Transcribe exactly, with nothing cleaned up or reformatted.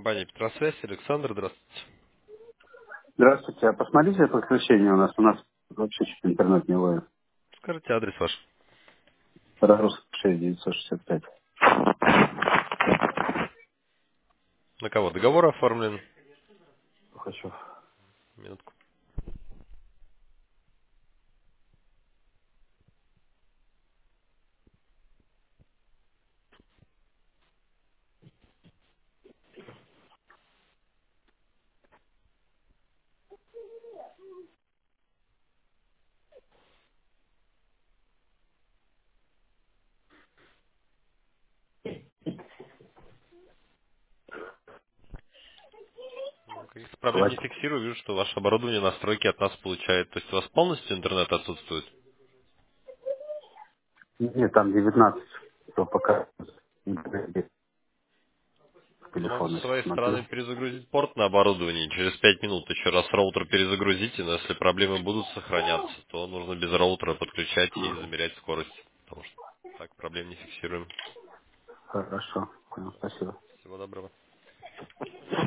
Компания Петросвязь, Александр, здравствуйте. Здравствуйте. А посмотрите подключение у нас. У нас вообще чуть интернет не ловит. Скажите адрес ваш. Русский шесть девятьсот шестьдесят пять. На кого договор оформлен? Хочу. Минутку. Ну, каких-то проблем не Хватит. фиксирую, вижу, что ваше оборудование настройки от нас получает. То есть у вас полностью интернет отсутствует? Нет, там девятнадцать. То пока интернет в Ну, могу телефон, со если своей смотрю. стороны перезагрузить порт на оборудовании. Через пять минут еще раз роутер перезагрузите, но если проблемы будут сохраняться, то нужно без роутера подключать и замерять скорость. Потому что так проблем не фиксируем. Хорошо. Понял. Спасибо. Всего доброго.